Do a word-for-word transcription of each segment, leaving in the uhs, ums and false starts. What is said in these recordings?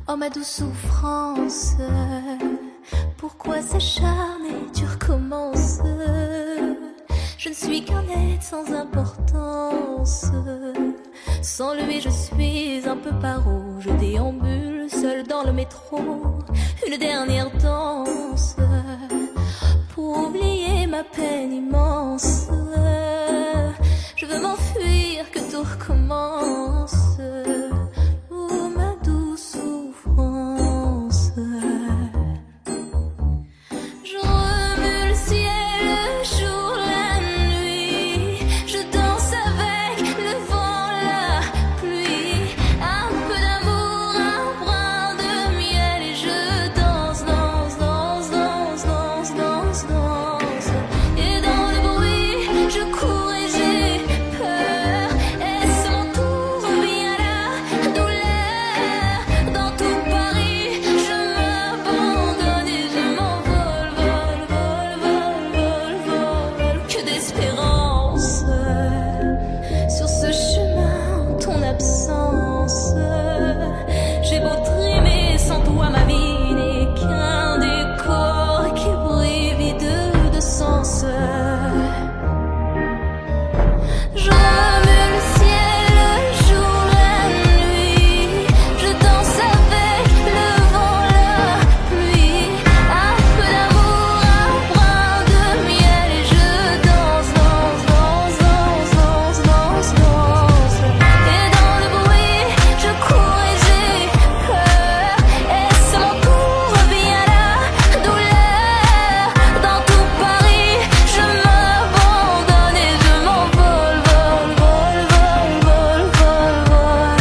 Oh ma douce souffrance, pourquoi s'acharner, tu recommences. Je ne suis qu'un être sans importance. Sans lui je suis un peu paro. Je déambule seul dans le métro. Une dernière danse pour oublier ma peine immense. Je veux m'enfuir, que tout recommence. Oh ma douce souffrance. Je remue le ciel, le jour, la nuit. Je danse avec le vent, la pluie. Un peu d'amour, un brin de miel. Et je danse, danse, danse, danse, danse, danse, danse. Et dans le bruit, je cours et j'ai peur. Est-ce mon tour ou bien la douleur? Dans tout Paris, je m'abandonne et je m'envole, vol, vol, vol, vol, vol. Que d'espérance sur ce chemin, ton absence. J'ai beau trimer, sans toi ma vie n'est qu'un décor qui brille vide de sens. Je remue le ciel, le jour, la nuit. Je danse avec le vent, la pluie. Un peu d'amour, un brin de miel. Et je danse, danse, danse, danse, danse, danse, danse. Et dans le bruit, je cours et j'ai peur. Est-ce mon tour ou bien la douleur? Dans tout Paris, je m'abandonne et je m'envole, vol, vol, vol, vol, vol, vol.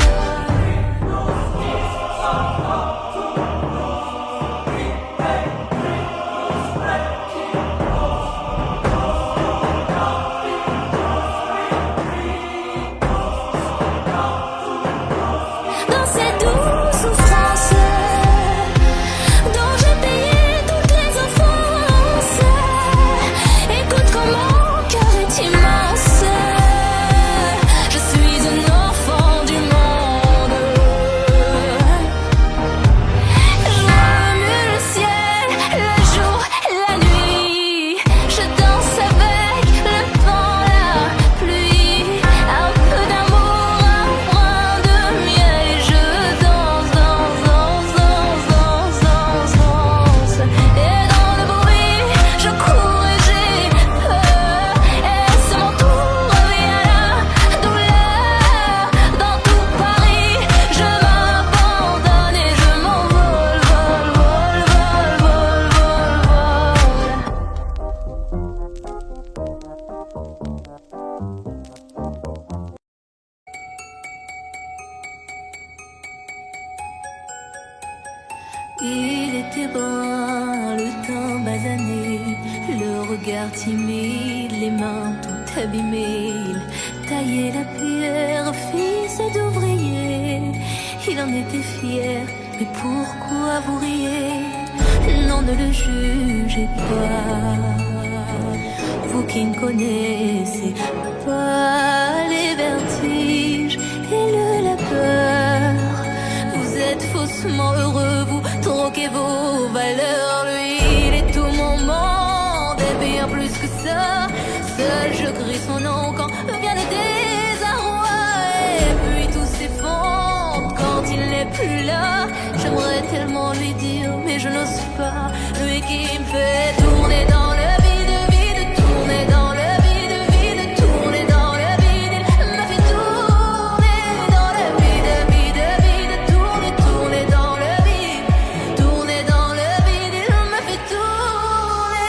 Dans cette douce souffrance dont j'ai payé toutes les offenses, écoute comme mon cœur est immense. Je suis un enfant du monde. Je remue le ciel, le jour, la nuit. Je danse avec le vent, la pluie. Un peu d'amour, un brin de miel. Et je danse, danse, danse, danse, danse, danse, danse. Et dans le bruit, je cours et j'ai peur. Est-ce mon tour ou bien la douleur? Dans tout Paris, je m'abandonne et je m'envole, vol, vol, vol, vol, vol, vol. Il était brun, le teint basané, le regard timide, les mains tout abîmées. Il taillait la pierre, fils d'ouvrier. Il en était fier, mais pourquoi vous riez? Non, ne le jugez pas, vous qui ne connaissez pas les vertiges et le labeur. Vous êtes faussement heureux, vous troquez vos valeurs. Lui, il est tout mon monde et bien plus que ça. Seul je crie son nom quand vient le désarroi. Et puis tout s'effondre quand il n'est plus là. J'aimerais tellement lui dire, mais je n'ose pas. Lui qui me fait tourner dans le vide, vide, tourner dans le vide, vide, tourner dans le vide. Il me fait tourner dans le vide, vide, vide, tourner, tourner dans le vide, tourner dans le vide. Il me fait tourner.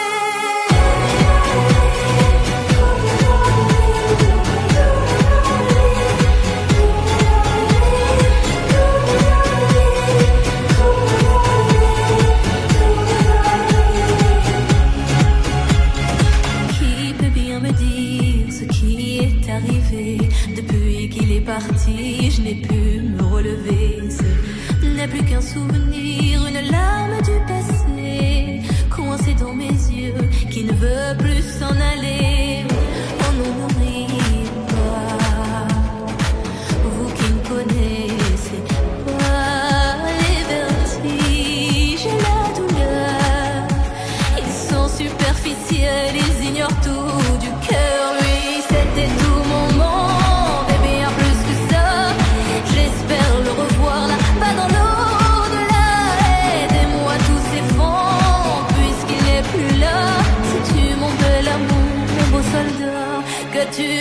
Qui peut bien me dire ce qui est arrivé? Depuis qu'il est parti, je n'ai pu me relever. Ce n'est plus qu'un souvenir, une larme du passé, coincée dans mes yeux, qui ne veut plus s'en aller. Oh non, ne riez pas, vous qui ne connaissez pas les vertus.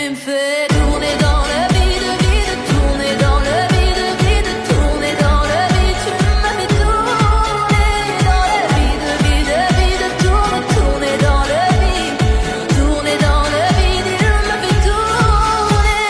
me fait tourner dans le vide, vide, tourner dans le vide, vide, tourner dans le vide. Tu m'as fait tourner dans le vide, vide, vide, tourner, tourner dans le vide, tourner dans le vide. Il m'a fait tourner.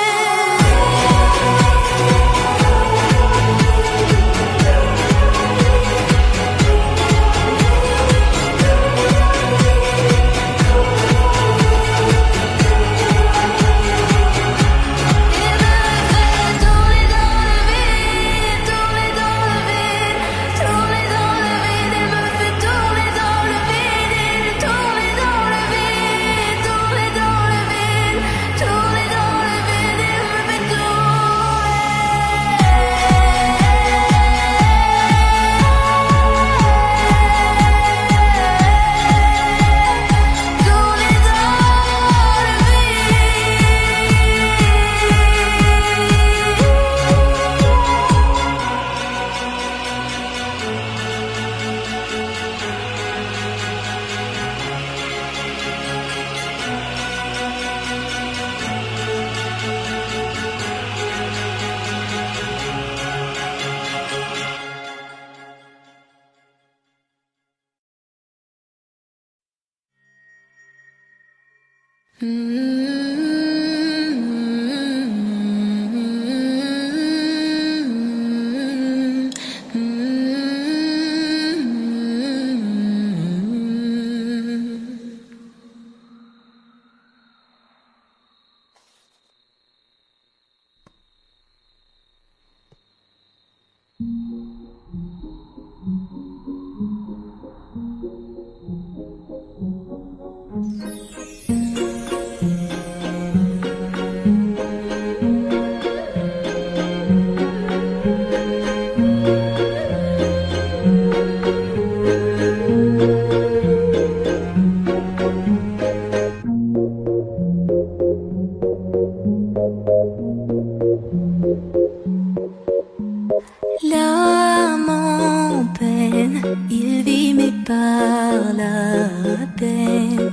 L'âme en peine, il vit mais par la peine.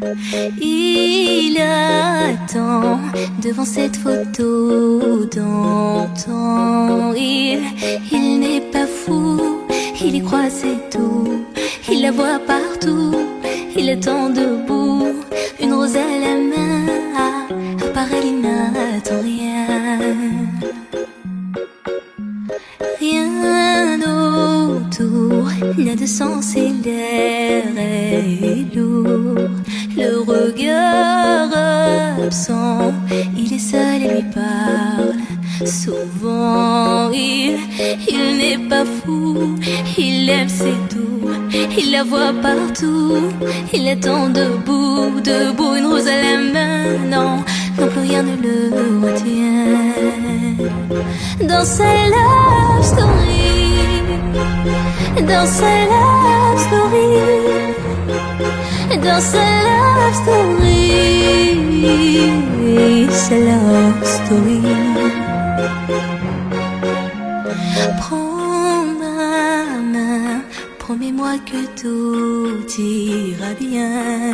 Il attend devant cette photo d'antan. Il, il n'est pas fou, il y croit c'est tout. Il la voit partout, il attend debout. Une rose à la main, à part elle il n'attend rien. Rien autour n'a de sens et l'air est lourd. Le regard absent, il est seul et lui parle. Souvent il, il n'est pas fou, il aime c'est tout. Il la voit partout, il attend debout, debout. Une rose à la main, non, non plus rien ne le retient. Dans sa love story, dans sa love story, dans sa love story, sa love story. Prends ma main, promets-moi que tout ira bien.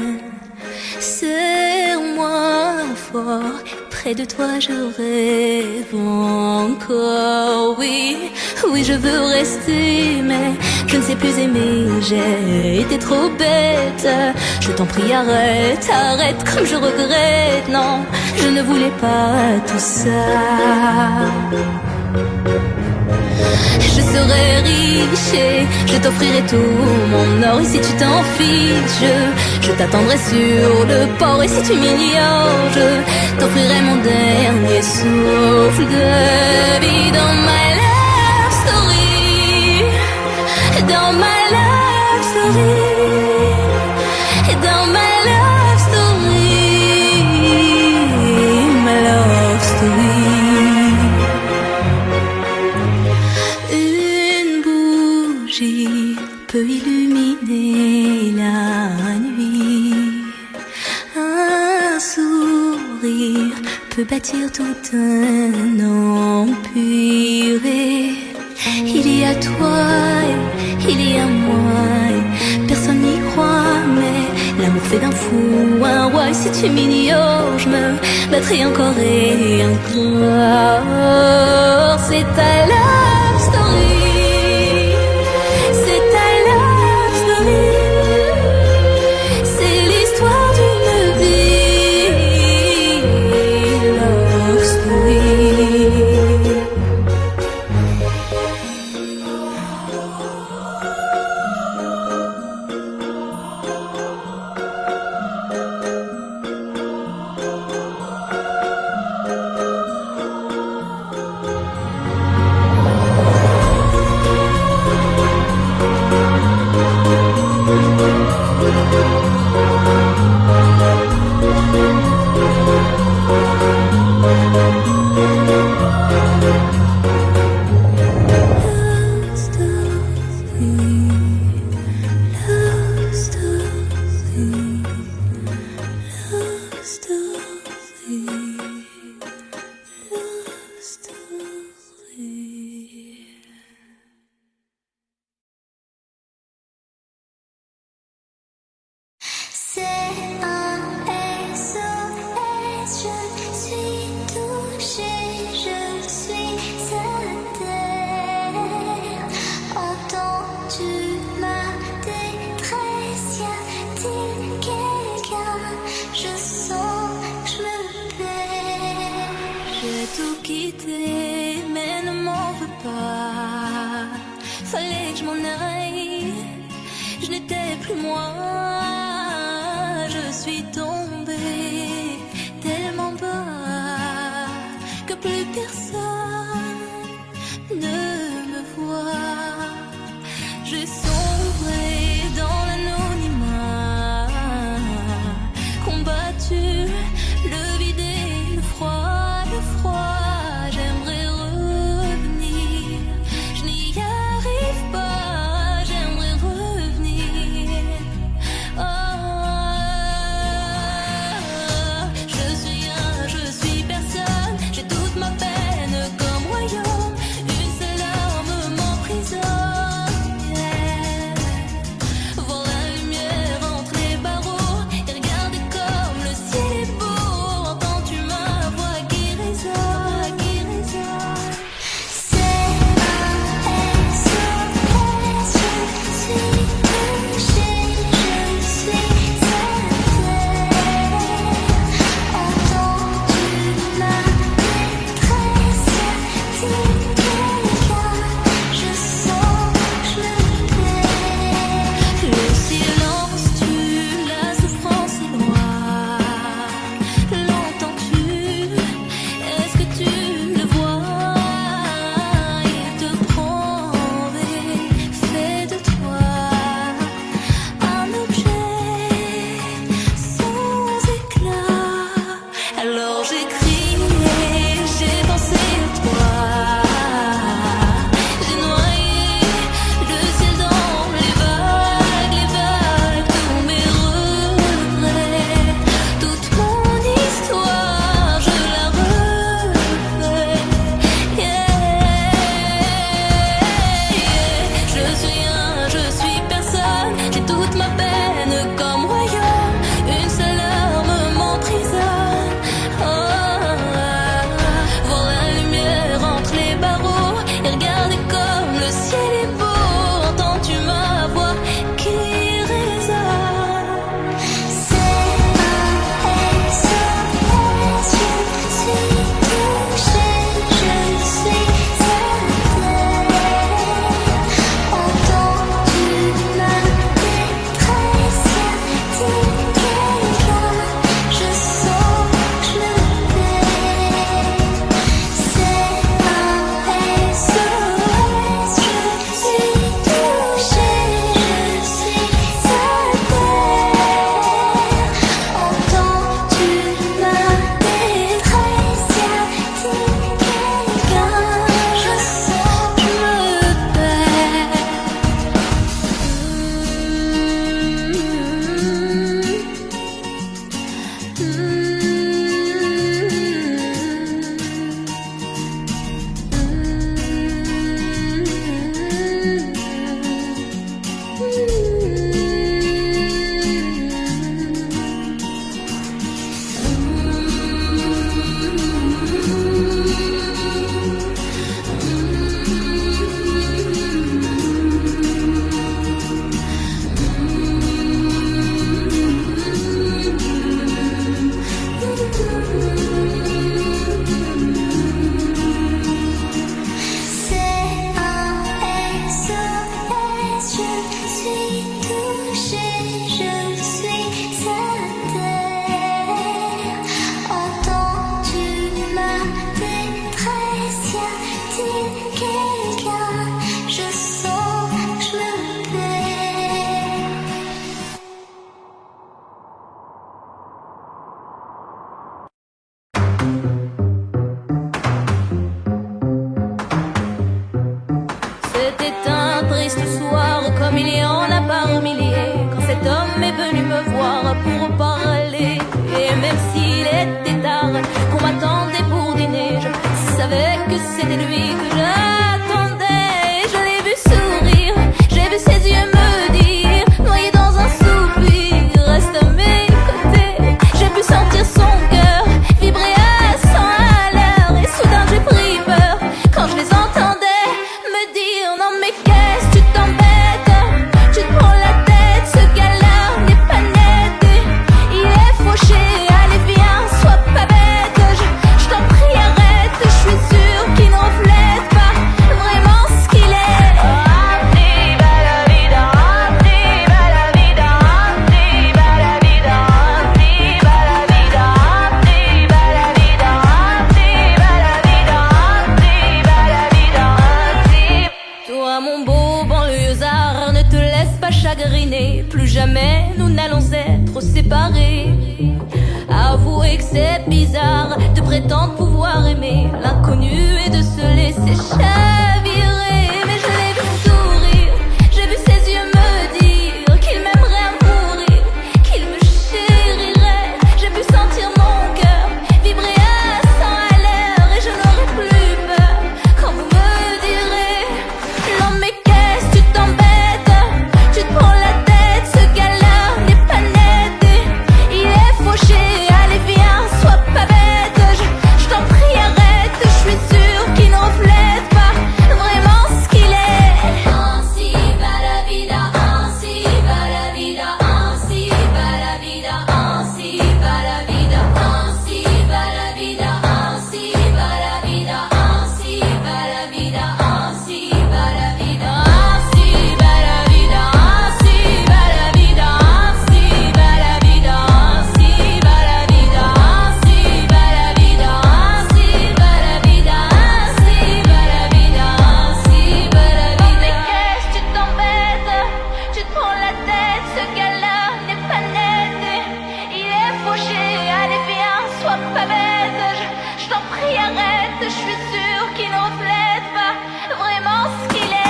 Serre-moi fort, près de toi je rêve encore. Oui, oui je veux rester, mais je ne sais plus aimer. J'ai été trop bête. Je t'en prie arrête, arrête comme je regrette. Non, je ne voulais pas tout ça. Je serai riche et je t'offrirai tout mon or. Et si tu t'en fiches, je, je t'attendrai sur le port. Et si tu m'ignores, je t'offrirai mon dernier souffle de vie. Dans my love story, dans my love story, dans my love story, my love story. Peut illuminer la nuit. Un sourire peut bâtir tout un empire. Et il y a toi, et il y a moi, et personne n'y croit, mais L'amour c'est d'un fou, un roi, et si tu m'ignores, je me battrai encore et encore. C'est ta love story. C'est ta love story. C'est l'histoire d'une vie. Love story. que c'était lui que j'attendais. Je l'ai vu sourire, j'ai vu ses yeux me dire, noyé dans un soupir, reste à mes côtés. J'ai pu sentir son cœur vibrer à cent à l'heure, et soudain j'ai pris peur quand je les entendais me dire non mais qu'est-ce que tu t'embêtes, tu te prends la tête, ce gars-là n'est pas net, il est fauché, allez viens, sois pas bête, je, je t'en prie arrête, je suis sûre qu'il ne reflète pas vraiment ce qu'il est. Toi mon beau banlieusard, ne te laisse pas chagriner, plus jamais nous n'allons être séparés. Avouez que c'est bizarre de prétendre pouvoir aimer l'inconnu et de se laisser chavirer. Mais je l'ai vu sourire, j'ai vu ses yeux me dire qu'il m'aimerait à mourir, qu'il me chérirait. J'ai pu sentir mon cœur vibrer à cent à l'heure, et je n'aurai plus peur quand vous me direz non mais qu'est-ce que tu t'embêtes, tu te prends la tête, ce gars-là n'est pas net, il est fauché, allez viens, sois pas bête, je, je t'en prie arrête, je suis sûre qu'il ne reflète pas vraiment ce qu'il est. Ainsi va la vida, ainsi va la vida, ainsi va la vida, ainsi va la vida, ainsi va la vida, ainsi va la vida, ainsi va la vida, ainsi va la vida, ainsi va la vida, ainsi va la vida, ainsi va la vida, ainsi va la vida, ainsi va la vida, ainsi va la vida, ainsi va la vida, ainsi va la vida. Mais qu'est-ce que tu t'embêtes, tu te prends la tête, ce gars-là n'est pas net, il est fauché, allez viens, sois pas bête, je, je t'en prie arrête, je suis sûre qu'il ne reflète pas vraiment ce qu'il est.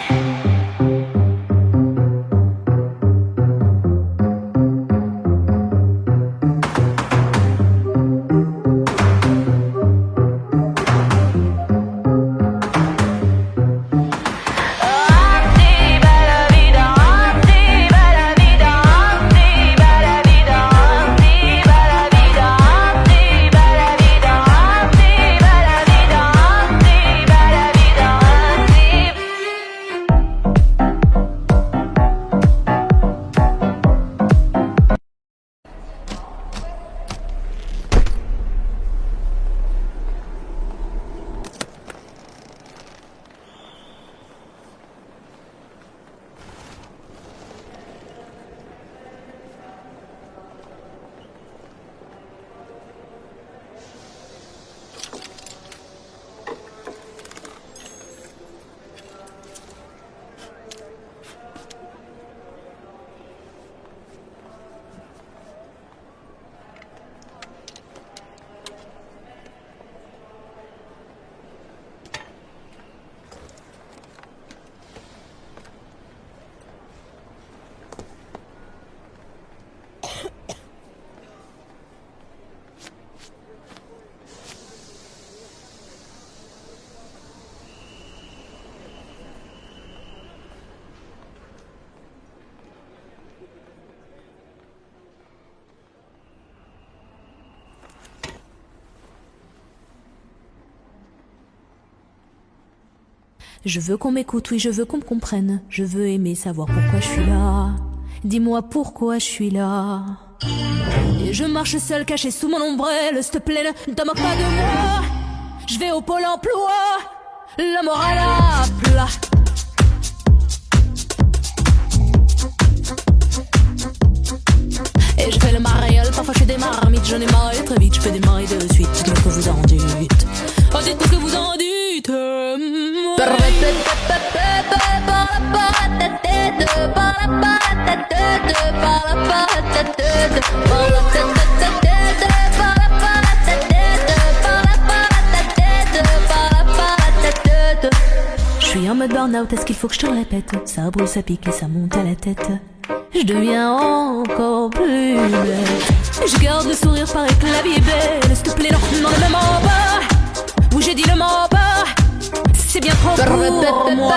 Je veux qu'on m'écoute, oui, je veux qu'on me comprenne. Je veux aimer, savoir pourquoi je suis là. Dis-moi pourquoi je suis là. Et je marche seule, cachée sous mon ombrelle. S'il te plaît, ne te moque pas de moi. Je vais au pôle emploi, la morale à plat. Et je fais le mariole, parfois je fais des marmites. J'en ai marre et très vite, je fais des maris de suite. Dites-moi ce que vous en dites. Oh, dites-moi ce que vous en dites. Je suis en mode burn-out, est-ce qu'il faut que je te le répète? Ça brûle, ça pique et ça monte à la tête. Je deviens encore plus belle. Je garde le sourire, paraît que la vie est belle. S'il te plaît, non, non, le même en bas. Oui, j'ai dit le mot bas. pour moi.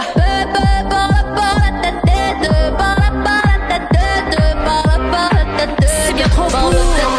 C'est bien trop pour moi.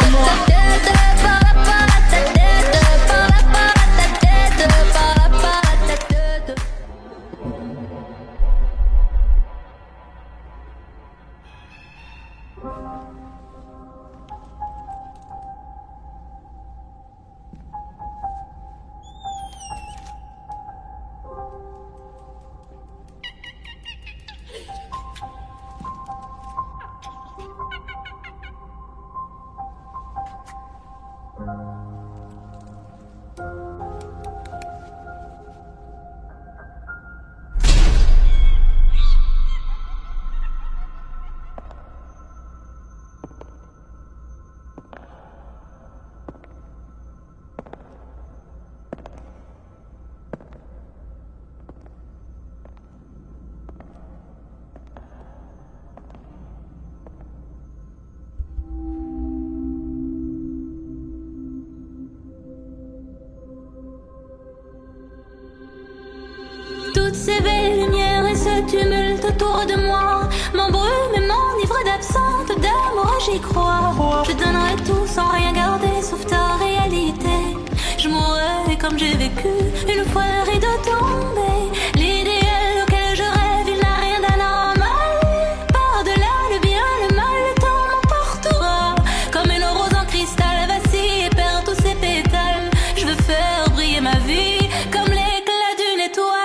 Toutes ces belles lumières et ce tumulte autour de moi m'embrument et m'enivrent d'absente d'amour, j'y crois. Je donnerai tout sans rien garder sauf ta réalité. Je mourrai comme j'ai vécu une fois le rideau tombé. L'idéal auquel je rêve, il n'a rien d'anormal. Par-delà le bien, le mal, le temps m'emportera. Comme une rose en cristal vacille et perd tous ses pétales. Je veux faire briller ma vie comme l'éclat d'une étoile.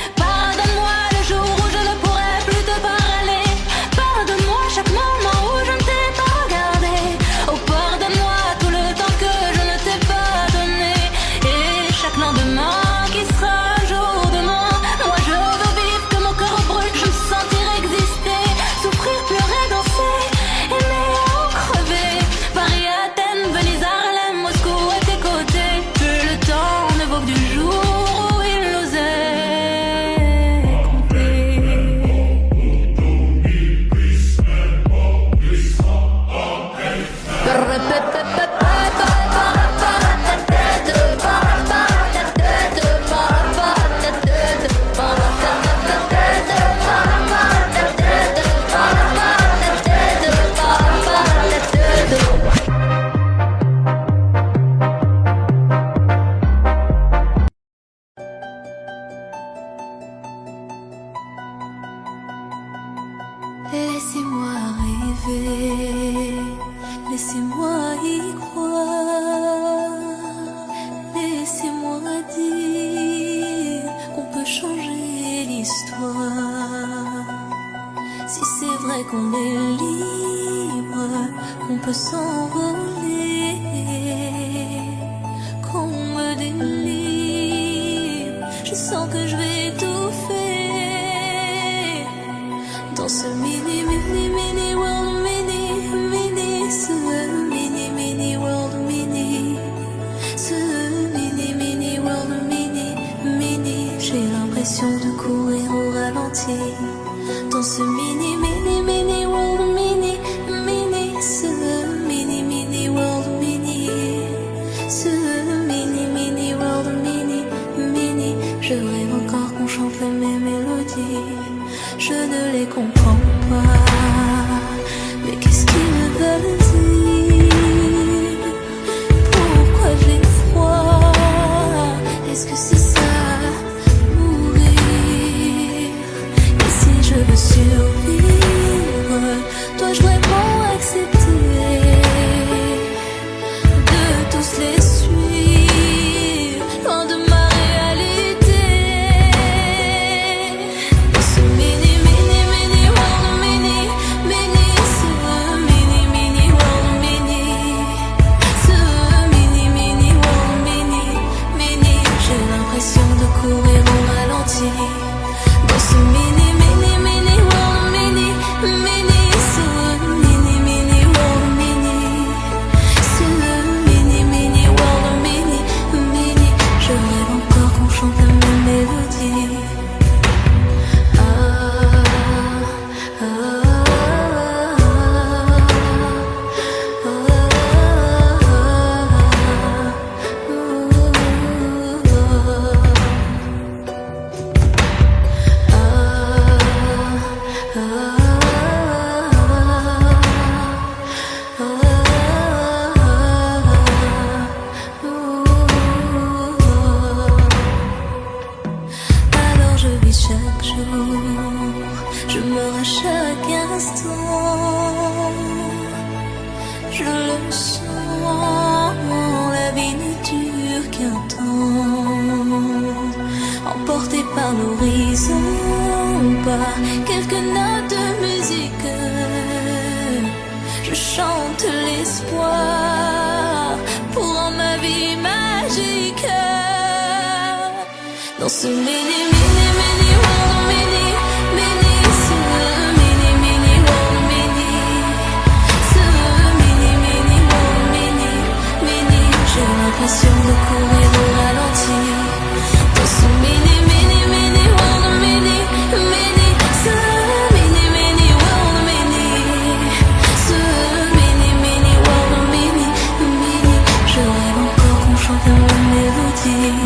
Chaque moment où je ne t'ai pas regardé, oh pardonne-moi tout le temps que je ne t'ai pas donné. Et chaque lendemain qui sera un jour de moins, moi je veux vivre que mon cœur brûle, je me sentir exister, souffrir, pleurer, danser, aimer, en crever. Paris, Athènes, Venise, Harlem, Moscou à tes côtés. Que le temps ne vaut que du jour où il osait compter. Laissez-moi rêver, laissez-moi y croire, laissez-moi dire qu'on peut changer l'histoire. Si c'est vrai qu'on est libre, qu'on peut s'envoler, qu'on me délivre, je sens que je vais étouffer dans ce mini, mini, mini world, mini, mini, ce mini, mini world, mini, ce mini, mini world, mini, mini. J'ai l'impression de courir au ralenti dans ce mini, mini, mini world, mini, mini, ce mini, mini world, mini, ce mini, mini world, mini, mini. Je rêve encore qu'on chante les mêmes mélodies. Je ne les comprends pas, mais qu'est-ce qu'ils me veulent dire? Pourquoi j'ai froid? Est-ce que c'est ça, mourir? Et si je veux survivre, dois-je vraiment accepter de tous les suivre, loin de ma réalité? Ce mini, mini, mini world, mini, mini, ce mini, mini world, mini, ce mini, mini world, mini, mini. J'ai l'impression de courir au ralenti dans ce mini, mini, mini world, mini, mini, ce mini, mini world, mini, ce mini, mini world, mini, mini. Je rêve encore qu'on chante la même mélodie. Ah, ah, ah, ah, ah, ah. l'horizon, pas quelques notes de musique. Je chante l'espoir pour rendre ma vie magique. Dans ce mini, mini, mini world, mini, mini, ce mini, mini world, mini, ce mini, mini world, mini, mini. J'ai l'impression de courir au ralenti. Dans ce mini, mini, mini world, mini, mini, ce mini, mini world, mini, ce mini, mini world, mini, mini. Je rêve encore qu'on chante la même mélodie.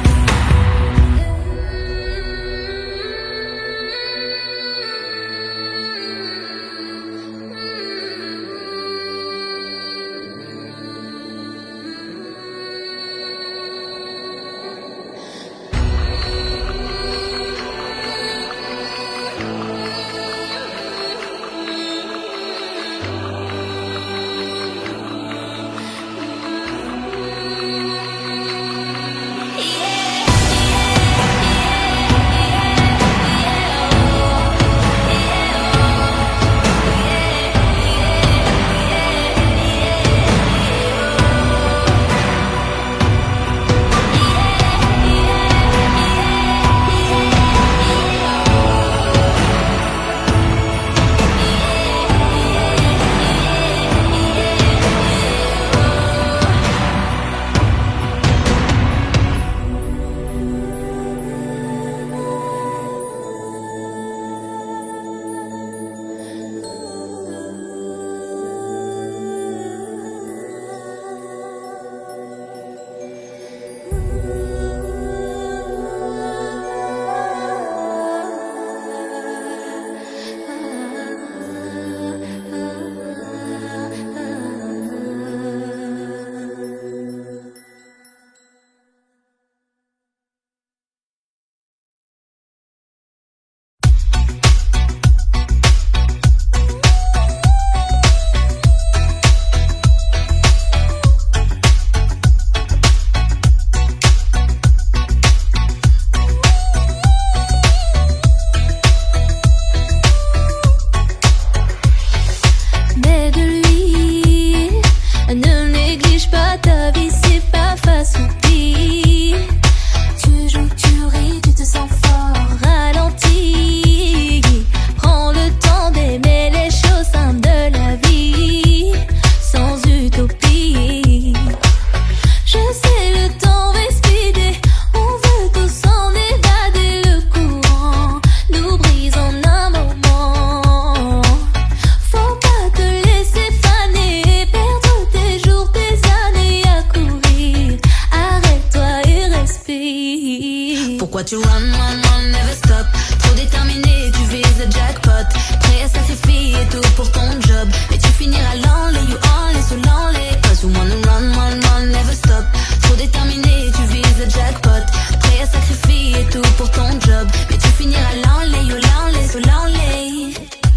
Pourquoi tu run, run, run, never stop? Trop déterminé, tu vises le jackpot. Prêt à sacrifier tout pour ton job. Mais tu finiras l'enlay, you all so lonely. Cause you wanna run, run, run, never stop. Trop déterminé, tu vises le jackpot. Prêt à sacrifier tout pour ton job. Mais tu finiras l'enlay, you lonely, so lonely.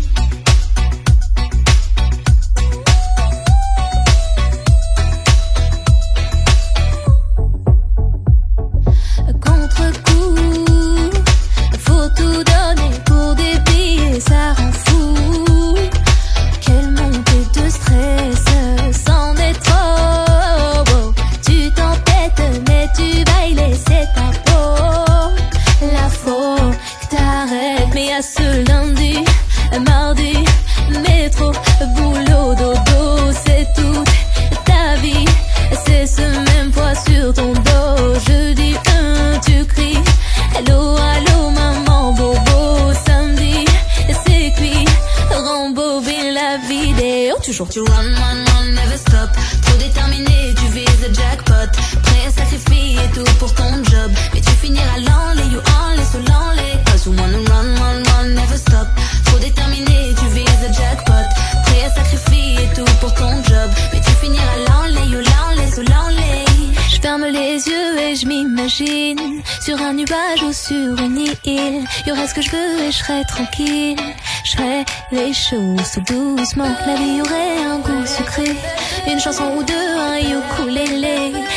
Ça rend fou, quelle montée de stress, c'en est trop. Oh, tu t'entêtes mais tu vas y laisser ta peau. La faut que t'arrêtes, mais à ce lundi, mardi, métro, boulot, dodo, c'est toute ta vie. C'est ce même poids sur ton dos. Je dis un, tu cries hello, allô maman, bobo. Samedi, c'est cuit, rembobine la vidéo. Toujours tu run, run, run, never stop. Trop déterminé, tu vises le jackpot. Prêt à sacrifier tout pour ton job. Mais tu finiras l'enlay, you all so lonely. Cause you wanna run, run, run, never stop. Trop déterminé, tu vises le jackpot. Prêt à sacrifier tout pour ton job. Mais tu finiras l'enlay, you lonely, so lonely. Je ferme les yeux et je m'imagine sur un nuage ou sur une île. Y aurait ce que je veux et je serais tranquille. Je ferais les choses tout doucement. La vie aurait un goût sucré. Une chanson ou deux, un ukulélé.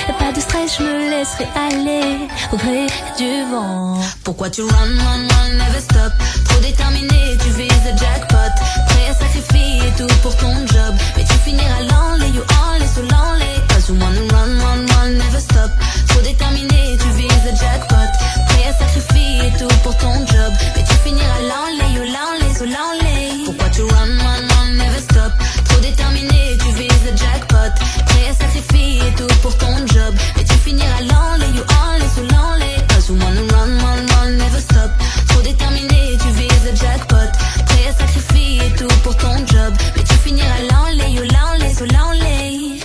Pas de stress, je me laisserai aller au gré du vent. Pourquoi tu run, run, run, never stop? Trop déterminé, tu vises le jackpot. Prêt à sacrifier tout pour ton job, mais tu finiras l'enlay, you all so lonely. Cause you wanna run, run, run, never stop. Trop déterminé, tu vises le jackpot. Prêt à sacrifier tout pour ton job, mais tu finiras l'enlay, you lonely, so lonely. Pourquoi tu run, run, run, never stop? Trop déterminé, tu vises le jackpot. Prêt à sacrifier tout pour ton job, mais tu finiras l'enlay, you all so lonely. Cause you wanna run, run, run, never stop. Trop déterminé, tu vises le jackpot. Prêt à sacrifier tout pour ton job, mais tu finiras lonely, you lonely, so lonely.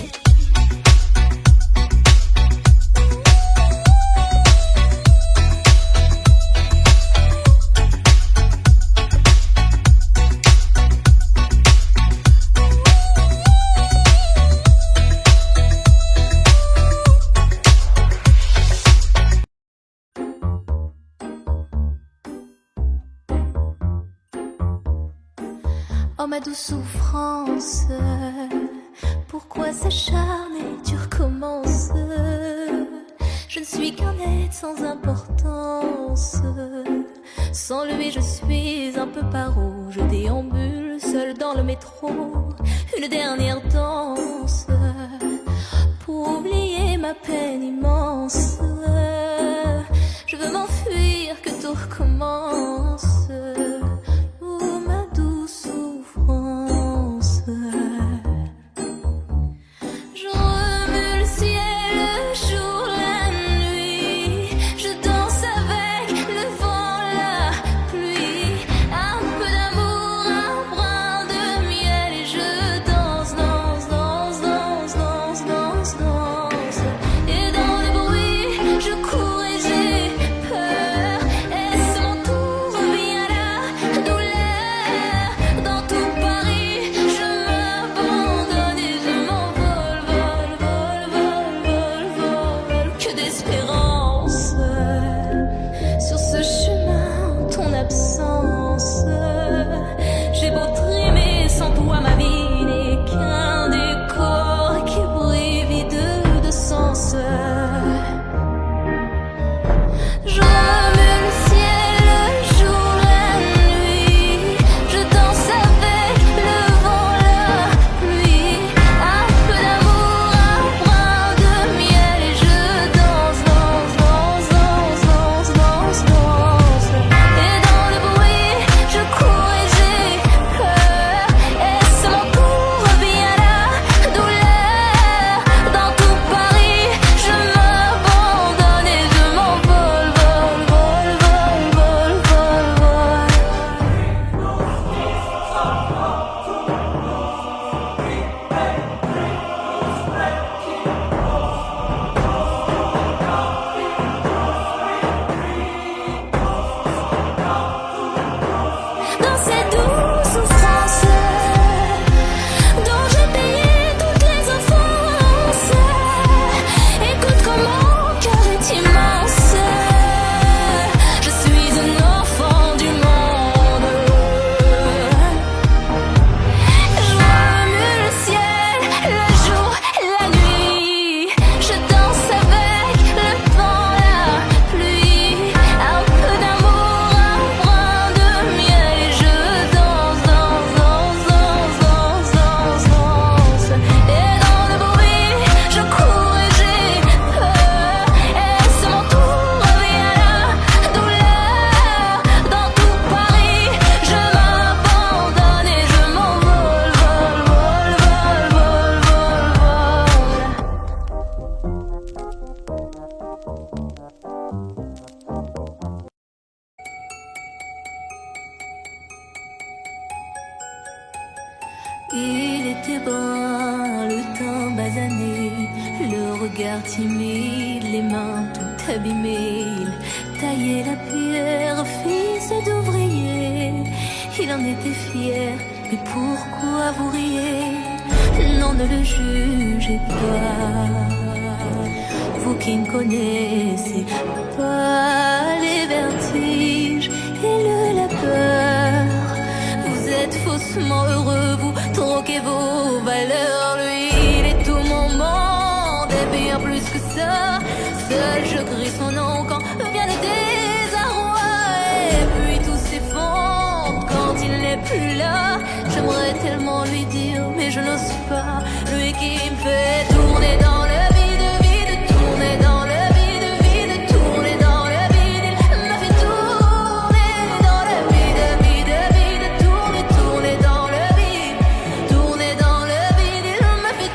Oh ma douce souffrance, pourquoi s'acharner, tu recommences. Je ne suis qu'un être sans importance. Sans lui je suis un peu paro. Je déambule seul dans le métro. Une dernière danse pour oublier ma peine immense. Je veux m'enfuir, que tout recommence. Il était brun, le teint basané, le regard timide, les mains toutes abîmées. Il taillait la pierre, fils d'ouvrier. Il en était fier, mais pourquoi vous riez? Non, ne le jugez pas, vous qui ne connaissez pas les vertiges et le labeur. Vous êtes faussement heureux, vous troquez vos valeurs. Lui, il est tout mon monde et bien plus que ça. seul, je crie son nom quand vient le désarroi. Et puis tout s'effondre quand il n'est plus là. J'aimerais tellement lui dire, mais je n'ose pas. Lui qui me fait tourner dans le vide, vide, tourner dans le vide, vide, tourner dans le vide. Il m'a fait tourner dans le vide, vide, vide, tourner, tourner dans le vide, tourner dans le vide. Il m'a fait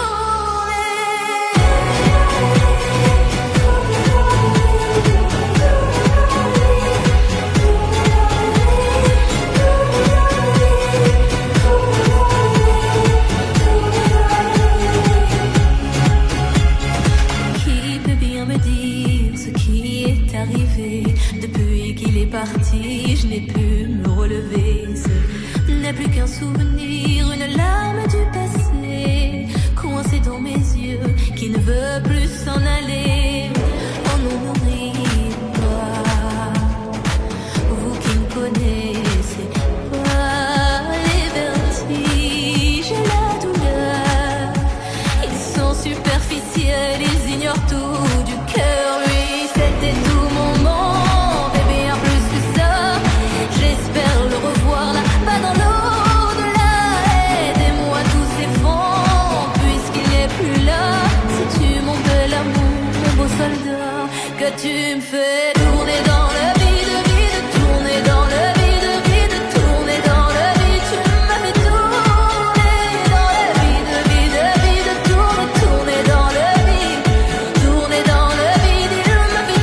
depuis qu'il est parti, je n'ai pu me relever. Ce n'est plus qu'un souvenir, une larme du passé, coincée dans mes yeux, qui ne veut plus s'en aller. Oh non, n'oubliez pas, vous qui me connaissez pas, les vertiges et la douleur, ils sont superficiels, ils ignorent tout du cœur. Lui, c'était tout mon monde, et bien plus que ça. J'espère le revoir là-bas dans l'au-delà. Aidez-moi, tout s'effondre puisqu'il n'est plus là. Sais-tu mon bel amour, mon beau soldat, que tu me fais tourner dans le vide, vide, tourner dans le vide, vide, tourner dans le vide. Tu m'as fait tourner dans le vide, vide, vide, tourner, tourner dans le vide, tourner dans le vide. Il m'a fait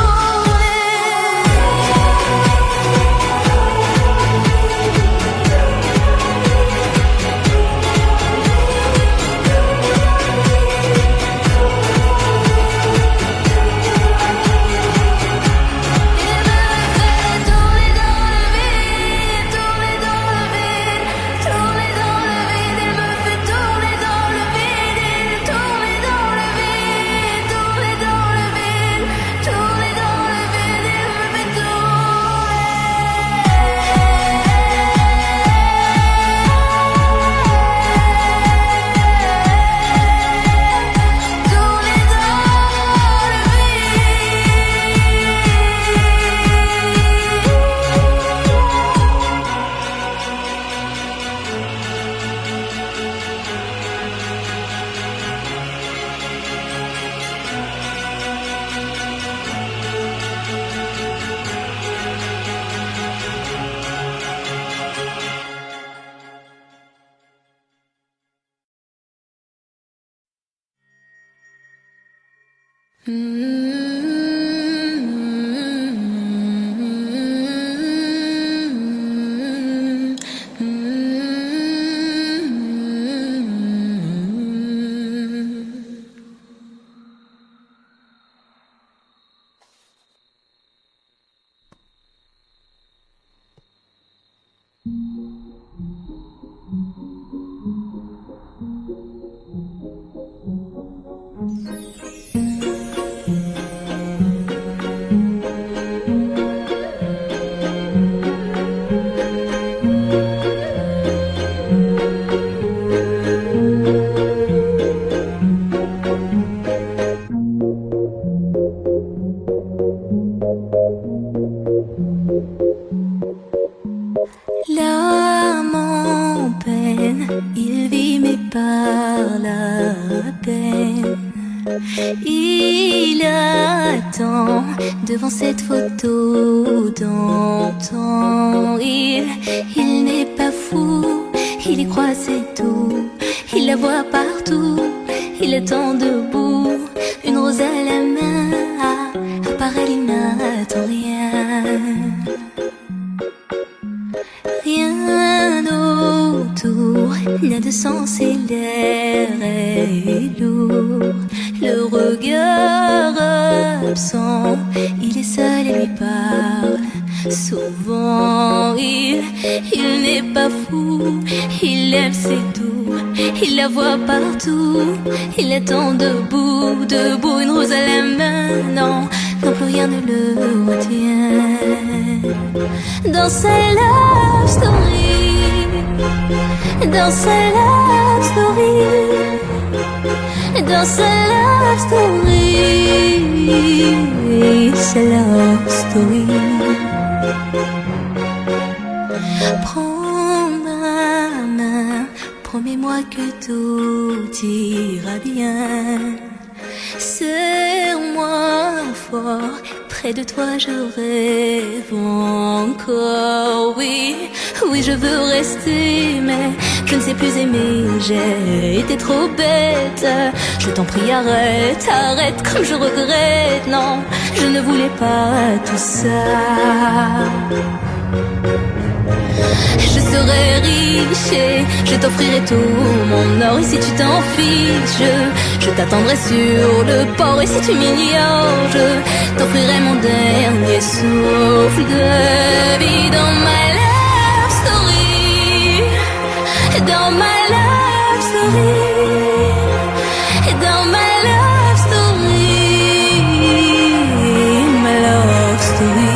L'âme en peine, il vit mais par la peine. Il attend devant cette photo d'antan. Il, il n'est pas fou, il y croit c'est tout. Il la voit partout, il attend debout, une rose à la main. Ah, à part elle, il n'attend rien. Rien autour n'a de sens et l'air est lourd. Le regard absent, il est seul et lui parle. Souvent il, il n'est pas fou, il aime c'est tout. Il la voit partout, il attend debout, debout, une rose à la main. Non, non plus rien ne le retient. Dans sa love story, dans sa love story, dans sa love story, sa love story. Prends ma main, promets-moi que tout ira bien. Serre-moi fort, près de toi je rêve encore. Oui, oui je veux rester, mais je ne sais plus aimer. J'ai été trop bête. Je t'en prie arrête, arrête comme je regrette. Non, je ne voulais pas tout ça. Je serai riche et je t'offrirai tout mon or. Et si tu t'en fiches, je, je t'attendrai sur le port. Et si tu m'ignores, je t'offrirai mon dernier souffle de vie. Dans ma love story, dans ma love story, dans ma love story, ma love story.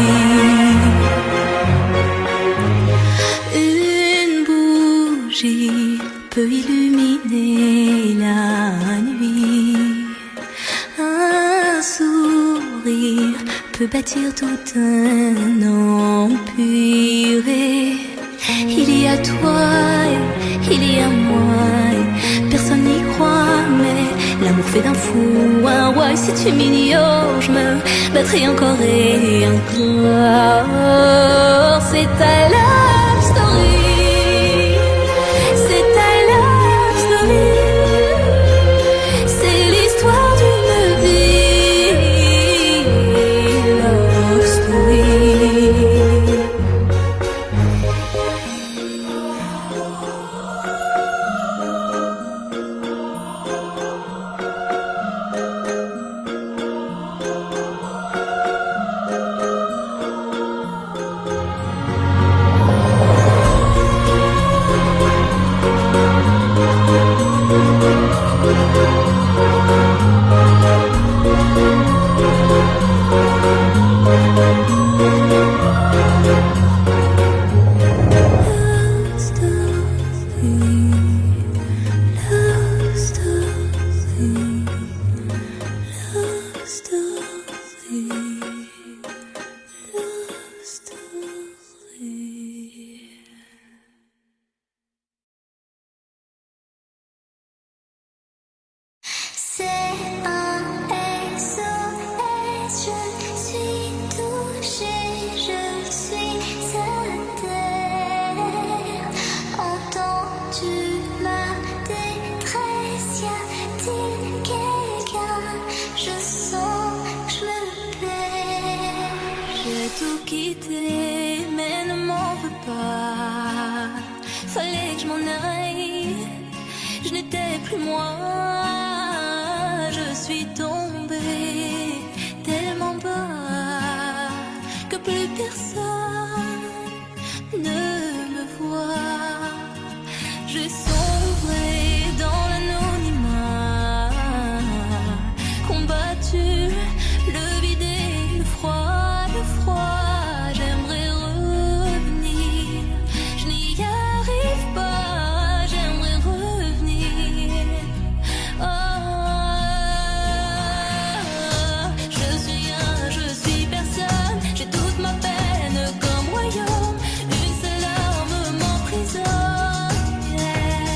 Peut illuminer la nuit. Un sourire peut bâtir tout un empire. Il y a toi et il y a moi. Et personne n'y croit, mais l'amour fait d'un fou un roi. Et si tu m'ignores, je me battrai encore et encore. C'est ta love story. C'est l'histoire d'une vie, love story. Yeah.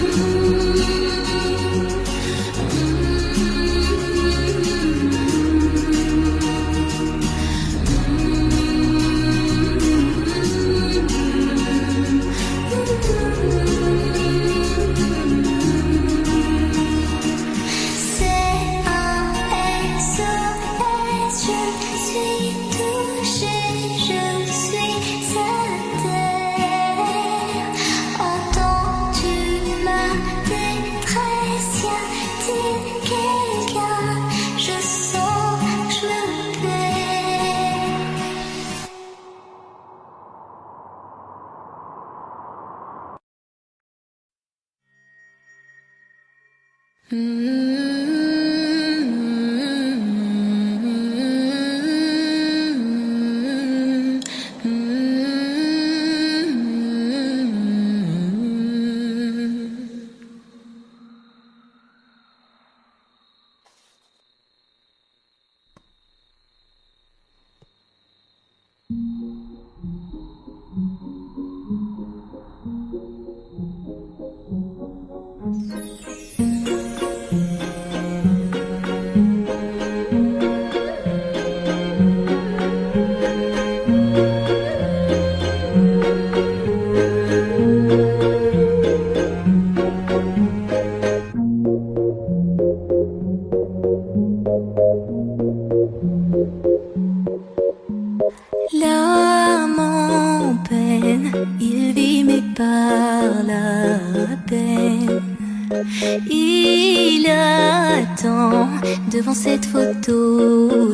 Il attend devant cette photo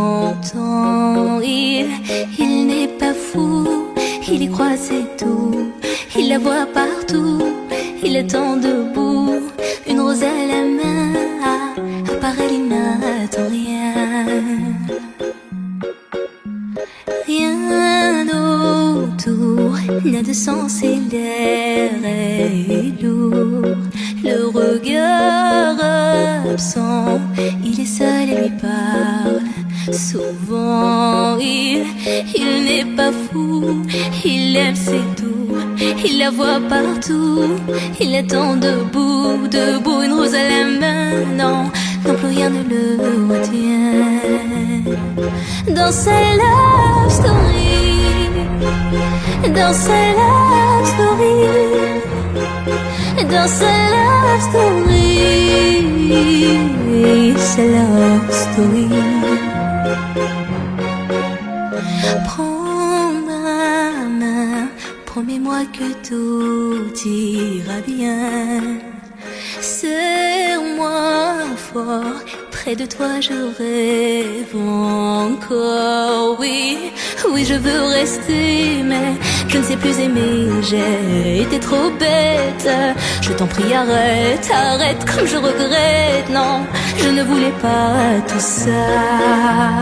d'antan. Il, il n'est pas fou, il y croit c'est tout. Il la voit partout, il attend debout. Une rose à la main, à, à part elle il n'attend rien. Rien autour n'a de sens et l'air est lourd. Le regard absent, il est seul et lui parle. Souvent il, il n'est pas fou, il aime c'est tout. Il la voit partout, il attend debout, debout. Une rose à la main, non, non plus rien ne le retient. Dans sa love story, dans sa love story, dans sa love story, sa love story. Prends ma main, promets-moi que tout ira bien. Serre-moi fort, près de toi je rêve encore. Oui, oui je veux rester, mais je ne sais plus aimer. J'ai été trop bête, je t'en prie arrête, arrête comme je regrette. Non, je ne voulais pas tout ça.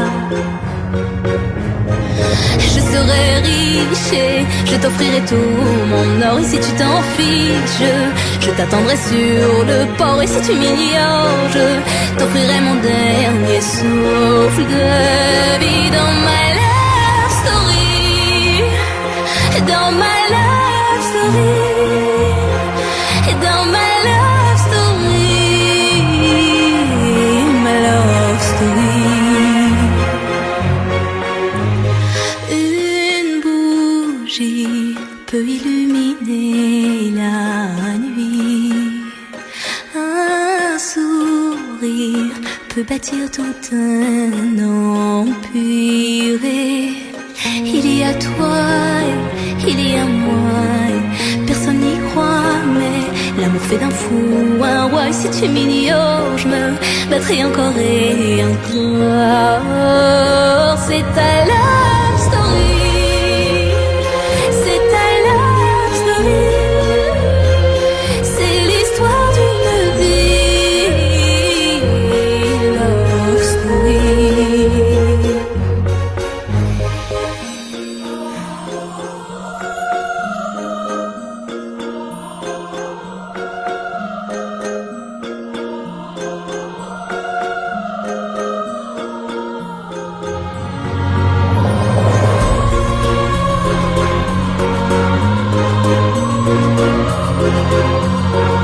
Je serai riche et je t'offrirai tout mon or. Et si tu t'en fiches, je t'attendrai sur le port. Et si tu m'ignores, je t'offrirai mon dernier souffle de vie. Dans ma love story, dans ma love story, dans ma love story, ma love story. Peut illuminer la nuit. Un sourire peut bâtir tout un empire. Et il y a toi, il y a moi. Personne n'y croit, mais l'amour fait d'un fou un roi. Et si tu m'ignores, je me battrai encore et encore. C'est ta love story. Oh,